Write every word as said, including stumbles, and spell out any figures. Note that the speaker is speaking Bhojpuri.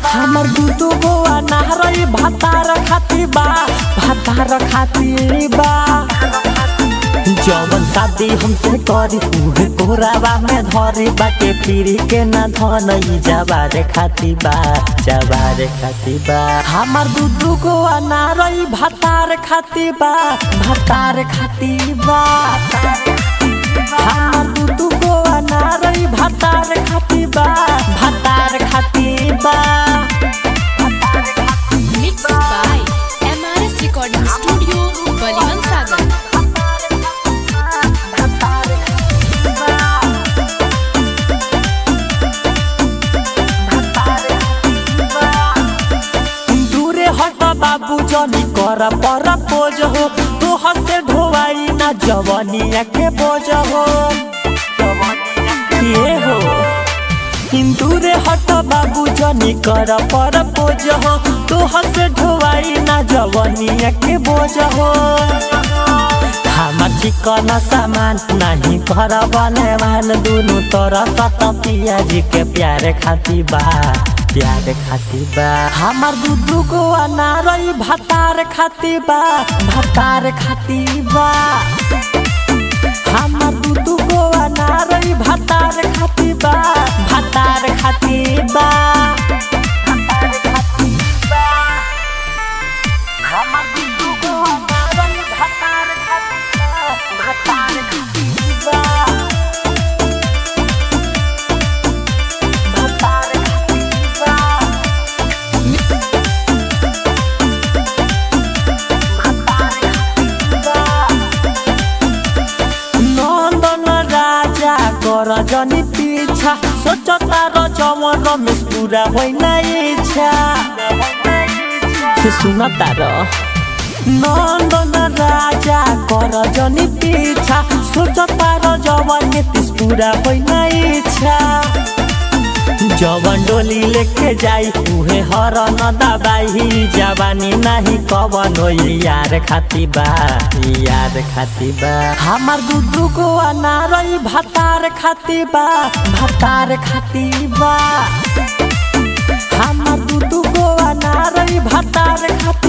हमर दूधो गोवा नहरई भातार खाती बा भातार खाती बा जवन शादी हमसे करी उहे कोरावा में धरी बाटे फिरी के ना धनई जवारे खाती बा जवारे खाती बा हमर दूधो गोवा नहरई भातार खाती बा भातार खाती बा हमर दूधो गोवा नहरई भातार खाती बा भातार खाती बा। Mixed by M R S Recording Studio, Baliwan Sagar. दूरे हट बाबू जनी कर पर पोज हो तू हसे ढोवाई ना जवनिया के बोझ हो ये हो दूरे हट बाबू जनी कर पर पोज हो तू हसे ढोवाई ना जवनिया के बोझ हो हमार चिकन सामान नहीं कर बने मान दुनू तरफ सत पियाजी के प्यारे खाती बा प्यारे खाती बा हमार दूधू गोवा नहरई भातार खाती बा भातार खाती बा हमार दूधू गोवा नहरई भातार खाती बा भातार खाती बा हमार दूधू गोवा नहरई भातार खाती बा भातार खाती बा भातार खाती बा नंदन राजा कर जनी पीछा सोचता र जवन रमेश पूरा होइन इच्छा सुनता र नंदन राजा कर जनी पीछा सोचता र जवन नीतिश पूरा होइन इच्छा जवन डोली लेके जाई उहे हर न दबाई जवानी नहीं कवन हो यार खाती बा यार खाती बा हमार दूधू गोवा नहरई भातार खाती बा भातार खाती बा हमार दूधू गोवा नहरई भातार खाती